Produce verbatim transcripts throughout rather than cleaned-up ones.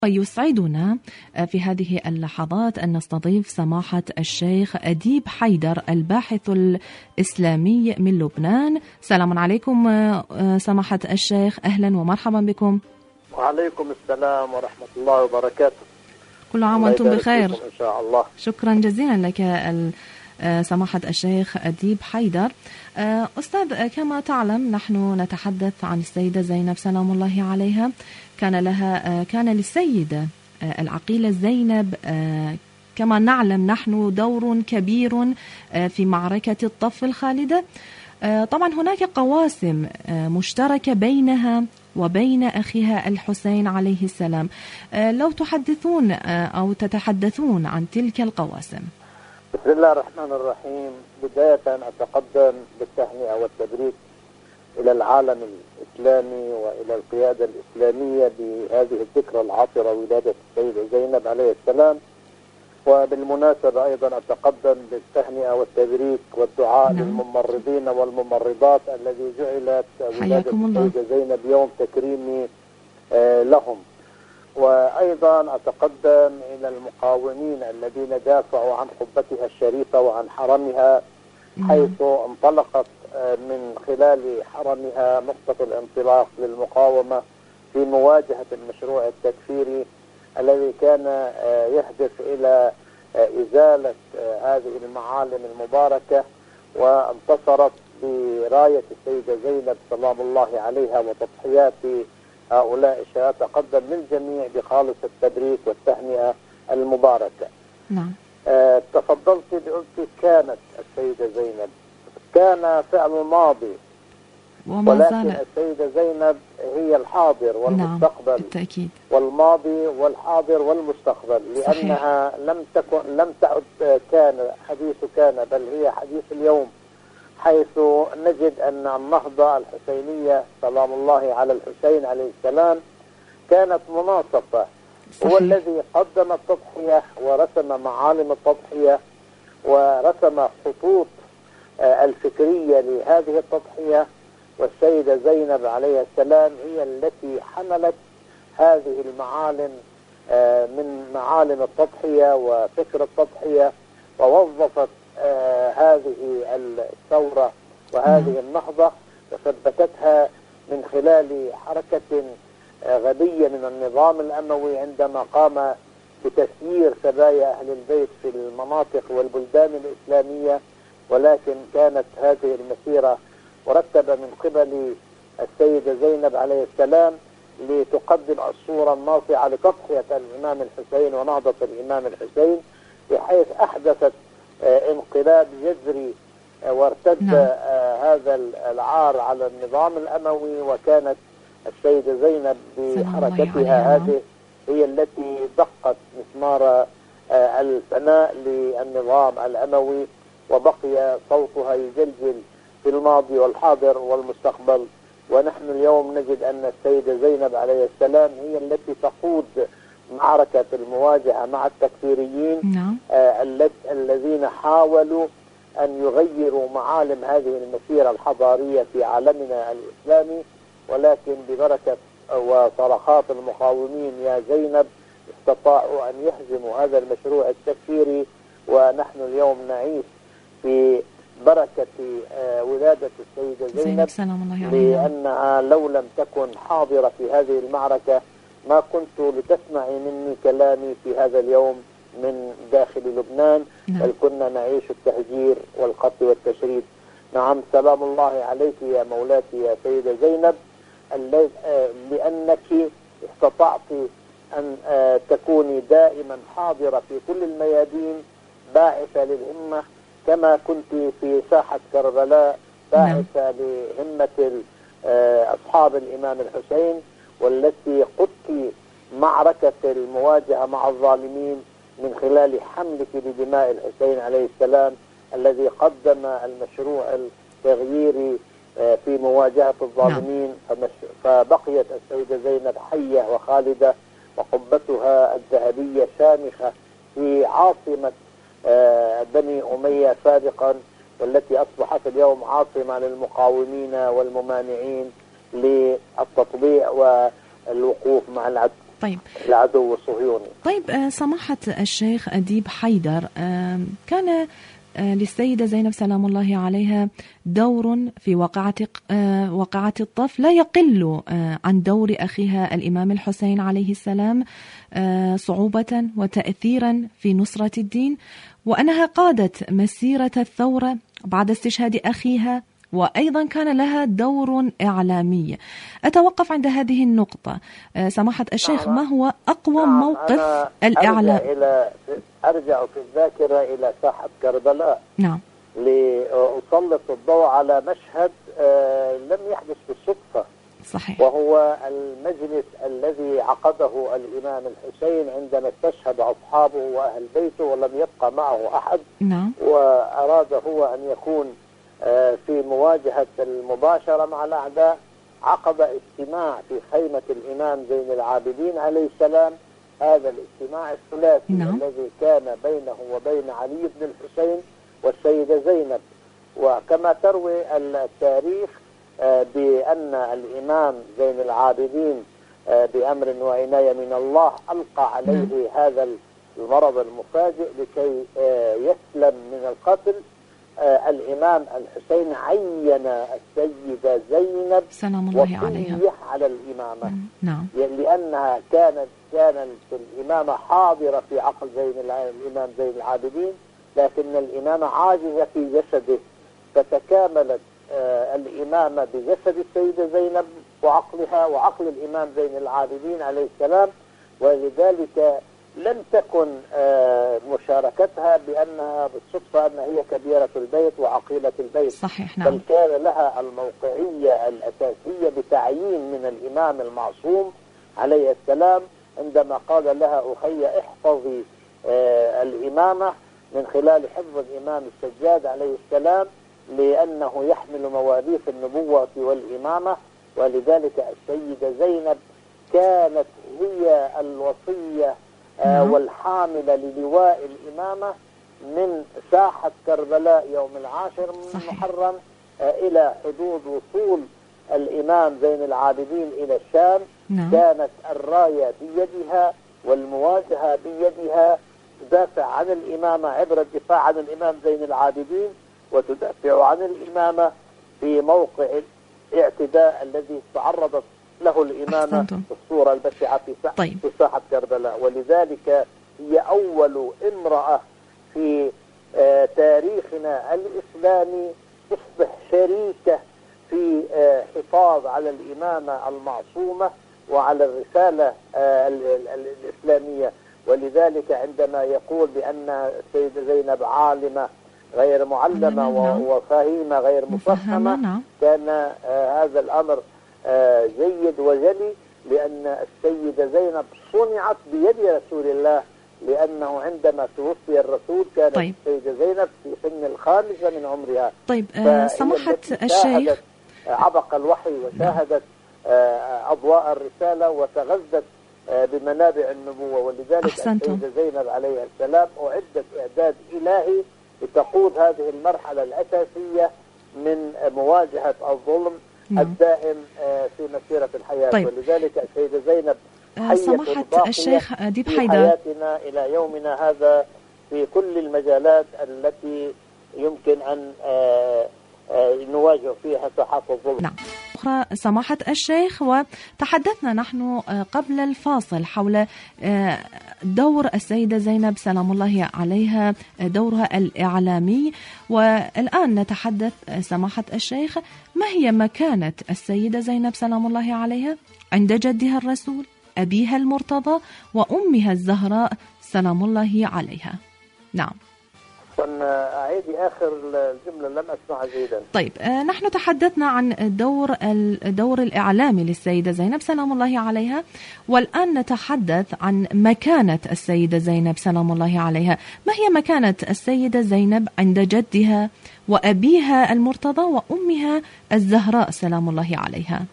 ويسعدنا في هذه اللحظات أن نستضيف سماحة الشيخ أديب حيدر الباحث الإسلامي من لبنان. سلام عليكم سماحة الشيخ، أهلا ومرحبا بكم. وعليكم السلام ورحمة الله وبركاته. كل عام وأنتم بخير إن شاء الله. شكرا جزيلا لك سماحة الشيخ أديب حيدر. أستاذ، كما تعلم نحن نتحدث عن السيدة زينب سلام الله عليها. كان لها كان للسيدة العقيلة زينب كما نعلم نحن دور كبير في معركة الطف الخالدة. طبعا هناك قواسم مشتركة بينها وبين أخيها الحسين عليه السلام. لو تحدثون أو تتحدثون عن تلك القواسم. بسم الله الرحمن الرحيم. بداية أتقدم بالتهنئة والتبريك إلى العالم الإسلامي وإلى القيادة الإسلامية بهذه الذكرى العاطرة ولادة السيدة زينب عليه السلام. وبالمناسبة أيضا أتقدم بالتهنئة والتبريك والدعاء نعم. للممرضين والممرضات الذي جعلت ولادة السيدة زينب يوم تكريمي آه لهم. وأيضا أتقدم إلى المقاومين الذين دافعوا عن قبتها الشريفة وعن حرمها، حيث انطلقت من خلال حرمها نقطة الانطلاق للمقاومة في مواجهة المشروع التكفيري الذي كان يهدف إلى إزالة هذه المعالم المباركة. وانتصرت براية السيدة زينب سلام الله عليها وتضحيات هؤلاء الشهداء. تقدم للجميع بخالص التبريك والتهنئة المباركة. نعم. آه تفضلت بقلت كانت السيدة زينب، كان فعل ماضي، ولكن السيدة زينب هي الحاضر والمستقبل. نعم. بالتأكيد. والماضي والحاضر والمستقبل، لأنها صحيح. لم تكن لم تعد كان حديث كان، بل هي حديث اليوم، حيث نجد أن النهضة الحسينية سلام الله على الحسين عليه السلام كانت مناصفة. هو الذي قدم التضحية ورسم معالم التضحية ورسم خطوط الفكرية لهذه التضحية. والسيدة زينب عليه السلام هي التي حملت هذه المعالم من معالم التضحية وفكر التضحية، ووظفت آه هذه الثورة وهذه النهضة وثبتتها من خلال حركة آه غبية من النظام الأموي عندما قام بتسيير سبايا أهل البيت في المناطق والبلدان الإسلامية. ولكن كانت هذه المسيرة مرتبة من قبل السيدة زينب عليه السلام لتقدم الصورة الناصعة لتضحية الإمام الحسين ونهضة الإمام الحسين، بحيث أحدثت انقلاب جذري وارتد نعم. هذا العار على النظام الأموي. وكانت السيدة زينب بحركتها هذه هي التي دقت مسمار الفناء للنظام الأموي، وبقي صوتها يجلجل في الماضي والحاضر والمستقبل. ونحن اليوم نجد أن السيدة زينب عليه السلام هي التي تقود معركة المواجهة مع التكفيريين نعم. آه الذين حاولوا أن يغيروا معالم هذه المسيرة الحضارية في عالمنا الإسلامي. ولكن ببركة وصرخات المقاومين يا زينب استطاعوا أن يهزموا هذا المشروع التكفيري. ونحن اليوم نعيش في بركة آه ولادة السيدة زينب، لأنها لو لم تكن حاضرة في هذه المعركة ما كنت لتسمعي مني كلامي في هذا اليوم من داخل لبنان، بل كنا نعيش التهجير والقتل والتشريد. نعم، سلام الله عليك يا مولاتي يا سيدة زينب، لأنك استطعت أن تكوني دائما حاضرة في كل الميادين، باعثة للهمة، كما كنت في ساحة كربلاء باعثة لهمة أصحاب الإمام الحسين، والتي قدت معركة المواجهة مع الظالمين من خلال حملك لدماء الحسين عليه السلام الذي قدم المشروع التغييري في مواجهة الظالمين. فبقيت السيدة زينب حية وخالدة، وقبتها الذهبية شامخة في عاصمة بني أمية سابقا، والتي أصبحت اليوم عاصمة للمقاومين والممانعين للتطبيع والوقوف مع العدو. طيب. العدو الصهيوني. طيب سماحة الشيخ أديب حيدر، كان للسيدة زينب سلام الله عليها دور في واقعة واقعة الطف لا يقل عن دور أخيها الإمام الحسين عليه السلام صعوبة وتأثيرا في نصرة الدين، وأنها قادت مسيرة الثورة بعد استشهاد أخيها، وأيضا كان لها دور إعلامي. أتوقف عند هذه النقطة. سماحة الشيخ، ما هو أقوى نعم. موقف الإعلام؟ أرجع, إلى أرجع في الذاكرة إلى ساحة كربلاء. نعم. لأسلط الضوء على مشهد لم يحدث بالصدفة. صحيح. وهو المجلس الذي عقده الإمام الحسين عندما استشهد أصحابه وأهل بيته ولم يبقى معه أحد. نعم. وأراد هو أن يكون في مواجهة المباشرة مع الأعداء. عقد اجتماع في خيمة الإمام زين العابدين عليه السلام، هذا الاجتماع الثلاثي. نعم. الذي كان بينه وبين علي بن الحسين والسيدة زينب. وكما تروي التاريخ بأن الإمام زين العابدين بأمر وعناية من الله ألقى عليه هذا المرض المفاجئ لكي يسلم من القتل. آه الإمام الحسين عين السيدة زينب سلام الله عليها وصيح على الإمامة. نعم. لأنها كانت كانت الإمامة حاضرة في عقل زين الإمام زين العابدين، لكن الإمامة عاجزة في جسده، فتكاملت آه الإمامة بجسد السيدة زينب وعقلها وعقل الإمام زين العابدين عليه السلام. ولذلك لم تكن مشاركتها بأنها بالصدفة أن هي كبيرة البيت وعقيلة البيت. صحيح. نعم. بل كان لها الموقعية الأساسية بتعيين من الإمام المعصوم عليه السلام، عندما قال لها أخي احفظي الإمامة من خلال حفظ الإمام السجاد عليه السلام، لأنه يحمل مواريث النبوة والإمامة. ولذلك السيدة زينب كانت هي الوصية آه والحاملة للواء الإمامة من ساحة كربلاء يوم العاشر من محرم آه إلى حدود وصول الإمام زين العابدين إلى الشام. نعم. كانت الراية بيدها والمواجهة بيدها، تدافع عن الإمامة عبر الدفاع عن الإمام زين العابدين، وتدافع عن الإمامة في موقع الاعتداء الذي تعرضت له الإمامة في الصورة البشعة في ساحة, طيب. في ساحة كربلاء. ولذلك هي أول امرأة في آه تاريخنا الإسلامي تصبح شريكة في آه حفاظ على الإمامة المعصومة وعلى الرسالة آه الإسلامية. ولذلك عندما يقول بأن السيدة زينب عالمة غير معلمة وفهيمة غير مفهمة، كان آه هذا الأمر آه جيد وجلي، لأن السيدة زينب صنعت بيد رسول الله، لأنه عندما توفي الرسول كانت طيب. السيدة زينب في سن الخامسة من عمرها. طيب آه سمحت الشيخ عبق الوحي وشاهدت آه أضواء الرسالة وتغذت آه بمنابع النبوة. ولذلك أحسنتم. السيدة زينب عليه السلام أعدت إعداد إلهي لتقود هذه المرحلة الأساسية من مواجهة الظلم نعم. الدائم في مسيرة الحياة. طيب. ولذلك السيدة زينب سمحت الشيخ أديب حيدر في حياتنا إلى يومنا هذا في كل المجالات التي يمكن أن نواجه فيها ساحات الظلم. نعم. أخرى سماحة الشيخ، وتحدثنا نحن قبل الفاصل حول دور السيدة زينب سلام الله عليها، دورها الإعلامي، والآن نتحدث سماحة الشيخ ما هي مكانة السيدة زينب سلام الله عليها عند جدها الرسول أبيها المرتضى وأمها الزهراء سلام الله عليها. نعم. أعيدي آخر الجملة لم أسمع جيدا. طيب آه نحن تحدثنا عن دور الدور الإعلامي للسيدة زينب سلام الله عليها، والآن نتحدث عن مكانة السيدة زينب سلام الله عليها. ما هي مكانة السيدة زينب عند جدها وأبيها المرتضى وأمها الزهراء سلام الله عليها؟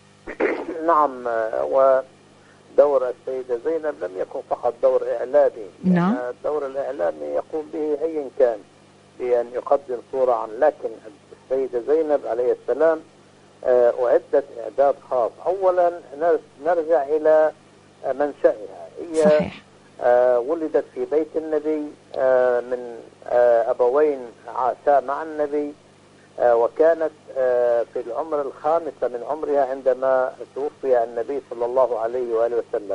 نعم، و دور السيدة زينب لم يكن فقط دور إعلامي. نعم. الدور الإعلامي يقوم به أي كان بأن يقدم صورة عن، لكن السيدة زينب عليه السلام أعدت إعداد خاص. أولا نرجع إلى منشأها. هي صحيح. ولدت في بيت النبي من أبوين عاشا مع النبي، وكانت في العمر الخامسة من عمرها عندما توفي النبي صلى الله عليه وآله وسلم،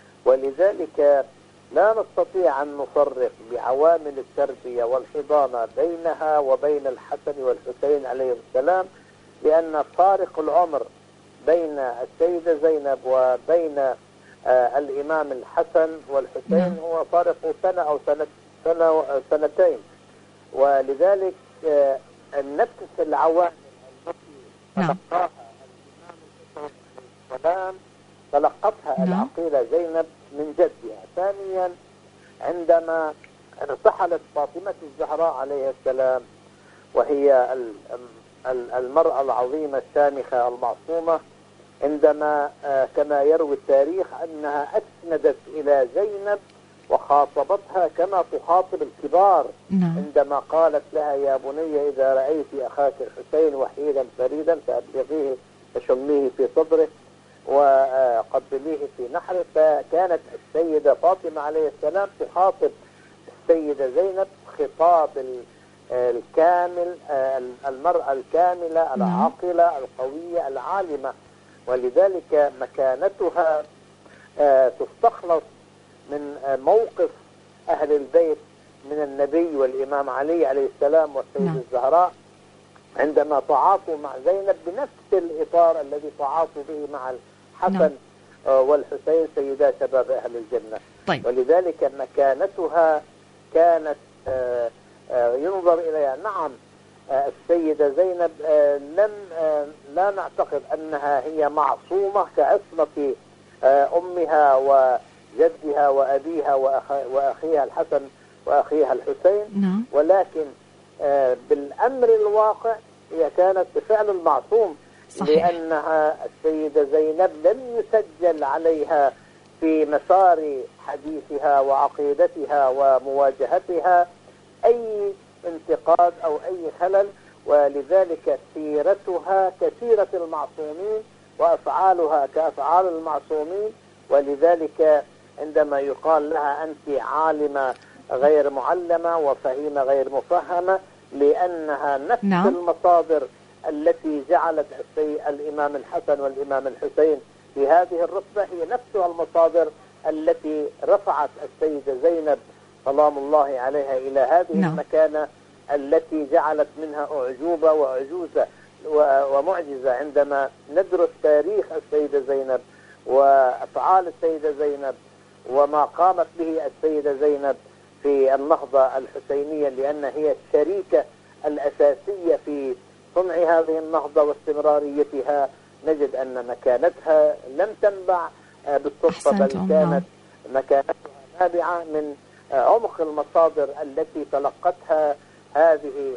ولذلك لا نستطيع أن نفرق بعوامل التربية والحضانة بينها وبين الحسن والحسين عليهم السلام، لأن فارق العمر بين السيدة زينب وبين آه الإمام الحسن والحسين هو فارق سنة أو سنة سنة سنتين، ولذلك آه نفس العوامل التي تلقاها الإمام الحسين تلقتها العقيلة زينب من جدها. ثانيا عندما ارتحلت فاطمة الزهراء عليه السلام وهي المرأة العظيمة الشامخة المعصومة، عندما كما يروي التاريخ أنها أسندت إلى زينب وخاطبتها كما تخاطب الكبار، عندما قالت لها يا بني إذا رأيت أخاك الحسين وحيدا فريدا فأبلغيه فشميه في صدره وقبليه في نحره. فكانت السيدة فاطمة عليه السلام تخاطب السيدة زينب خطاب الكامل، المرأة الكاملة العاقلة القوية العالمة، ولذلك مكانتها تستخلص من موقف أهل البيت من النبي والإمام علي عليه السلام والسيدة الزهراء عندما تعاطوا مع زينب بنفس الإطار الذي تعاطوا به مع الحسن والحسين سيدا شباب أهل الجنة. طيب. ولذلك مكانتها كانت ينظر إليها. نعم السيدة زينب لم لا نعتقد أنها هي معصومة كعصمة أمها وجدها وأبيها وأخيها الحسن وأخيها الحسين، ولكن بالأمر الواقع هي كانت بفعل المعصوم. صحيح. لأنها السيدة زينب لم يسجل عليها في مسار حديثها وعقيدتها ومواجهتها أي انتقاد أو أي خلل، ولذلك سيرتها كسيرة المعصومين وأفعالها كأفعال المعصومين. ولذلك عندما يقال لها أنت عالمة غير معلمة وفهيمة غير مفهمة، لأنها نفس نعم. المصادر التي جعلت الإمام الحسن والإمام الحسين في هذه الرتبة هي نفسها المصادر التي رفعت السيدة زينب سلام الله عليها إلى هذه نعم. المكانة التي جعلت منها أعجوبة وعجوزة ومعجزة. عندما ندرس تاريخ السيدة زينب وأفعال السيدة زينب وما قامت به السيدة زينب في النهضة الحسينية، لأن هي الشريكة الأساسية في صنع هذه النهضة واستمراريتها، نجد أن مكانتها لم تنبع بالصدفة، بل كانت مكانتها نابعة من عمق المصادر التي تلقتها هذه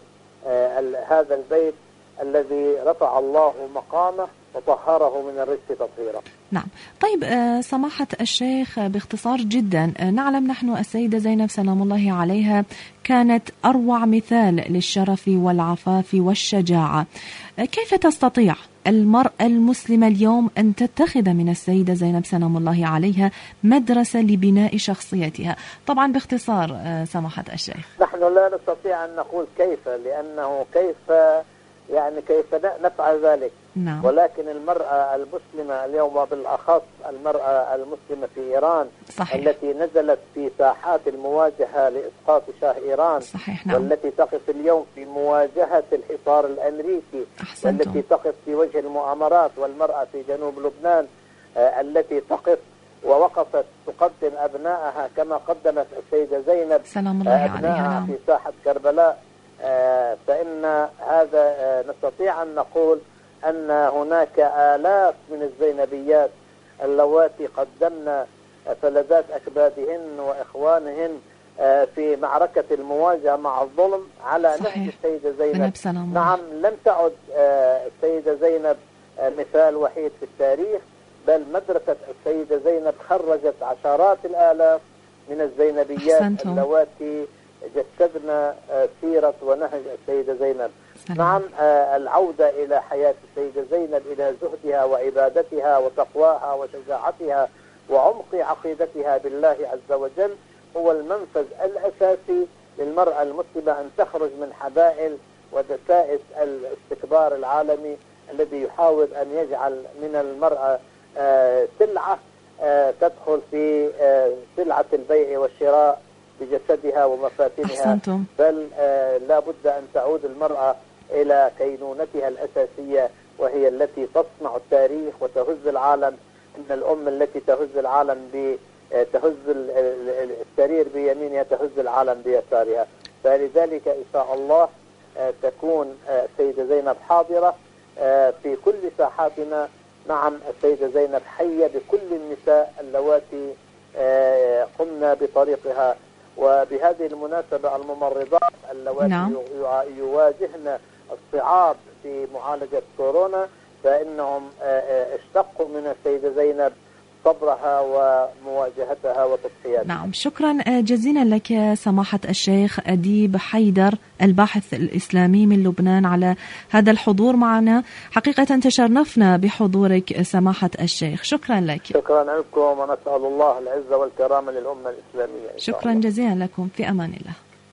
هذا البيت الذي رفع الله مقامه وطهره من الرجس تطهيرا. نعم. طيب سماحة الشيخ باختصار جدا، نعلم نحن السيدة زينب سلام الله عليها كانت أروع مثال للشرف والعفاف والشجاعة. كيف تستطيع المرأة المسلمة اليوم أن تتخذ من السيدة زينب سلام الله عليها مدرسة لبناء شخصيتها؟ طبعا باختصار سماحة الشيخ. نحن لا نستطيع أن نقول كيف، لأنه كيف يعني كيف نفعل ذلك. نعم. ولكن المرأة المسلمة اليوم وبالأخص المرأة المسلمة في إيران صحيح. التي نزلت في ساحات المواجهة لإسقاط شاه إيران صحيح. نعم. والتي تقف اليوم في مواجهة الحصار الأمريكي أحسنتم. والتي تقف في وجه المؤامرات، والمرأة في جنوب لبنان آه التي تقف ووقفت تقدم أبنائها كما قدمت السيدة زينب سلام الله عليها أبنائها في ساحة كربلاء. آه فإن هذا آه نستطيع أن نقول أن هناك آلاف من الزينبيات اللواتي قدمن فلذات أكبادهن وإخوانهن آه في معركة المواجهة مع الظلم على نهج السيدة زينب. نعم، لم تعد آه السيدة زينب آه مثال وحيد في التاريخ، بل مدرسة السيدة زينب خرجت عشرات الآلاف من الزينبيات أحسنتم. اللواتي جسدنا سيرة ونهج السيدة زينب. سلام. نعم العودة إلى حياة السيدة زينب، إلى زهدها وعبادتها وتقواها وشجاعتها وعمق عقيدتها بالله عز وجل هو المنفذ الأساسي للمرأة المسلمة أن تخرج من حبائل ودسائس الاستكبار العالمي الذي يحاول أن يجعل من المرأة سلعة تدخل في سلعة البيع والشراء بجسدها ومفاتنها. أحسنتم. بل لا بد أن تعود المرأة إلى كينونتها الأساسية، وهي التي تصنع التاريخ وتهز العالم. إن الأم التي تهز العالم ب تهز السرير بيمينها تهز العالم بيسارها. فلذلك إن شاء الله تكون السيدة زينب حاضرة في كل ساحاتنا. نعم، السيدة زينب حية بكل النساء اللواتي قمنا بطريقها. وبهذه المناسبة الممرضات اللواتي نعم. يواجهن الصعاب في معالجة كورونا، فإنهم اشتقوا من السيدة زينب صبرها ومواجهتها وتضحياتها. نعم، شكرا جزيلا لك سماحة الشيخ أديب حيدر الباحث الإسلامي من لبنان على هذا الحضور معنا. حقيقة تشرفنا بحضورك سماحة الشيخ، شكرا لك. شكرا لكم، ونسأل الله العزة والكرامة للأمة الإسلامية. شكرا جزيلا لكم، في أمان الله.